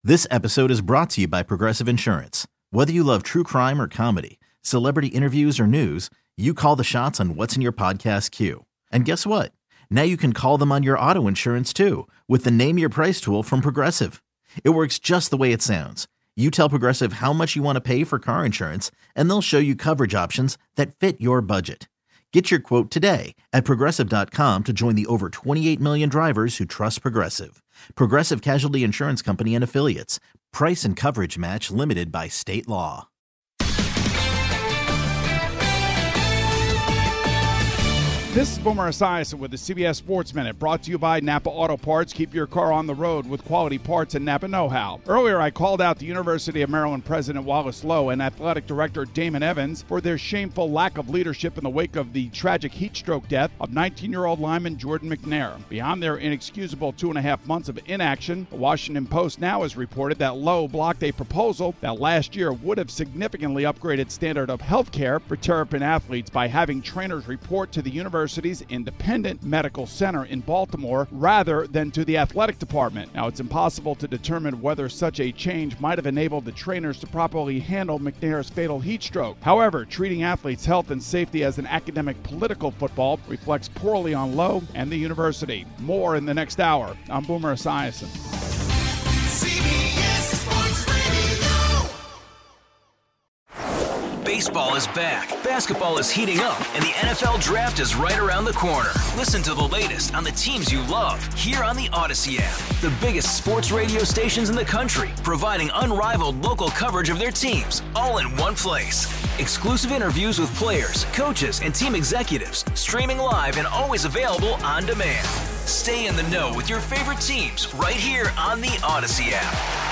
This episode is brought to you by Progressive Insurance. Whether you love true crime or comedy, celebrity interviews or news, you call the shots on what's in your podcast queue. And guess what? Now you can call them on your auto insurance too with the Name Your Price tool from Progressive. It works just the way it sounds. You tell Progressive how much you want to pay for car insurance, and they'll show you coverage options that fit your budget. Get your quote today at Progressive.com to join the over 28 million drivers who trust Progressive. Progressive Casualty Insurance Company and Affiliates. Price and coverage match limited by state law. This is Boomer Esiason with the CBS Sports Minute, brought to you by Napa Auto Parts. Keep your car on the road with quality parts and Napa know-how. Earlier, I called out the University of Maryland President Wallace Loh and Athletic Director Damon Evans for their shameful lack of leadership in the wake of the tragic heat stroke death of 19-year-old lineman Jordan McNair. Beyond their inexcusable 2.5 months of inaction, the Washington Post now has reported that Loh blocked a proposal that last year would have significantly upgraded standard of health care for Terrapin athletes by having trainers report to the University's Independent Medical Center in Baltimore rather than to the athletic department. Now, it's impossible to determine whether such a change might have enabled the trainers to properly handle McNair's fatal heat stroke. However, treating athletes' health and safety as an academic political football reflects poorly on Loh and the university. More in the next hour. I'm Boomer Esiason. Baseball is back, basketball is heating up, and the NFL Draft is right around the corner. Listen to the latest on the teams you love here on the Odyssey app. The biggest sports radio stations in the country, providing unrivaled local coverage of their teams, all in one place. Exclusive interviews with players, coaches, and team executives, streaming live and always available on demand. Stay in the know with your favorite teams right here on the Odyssey app.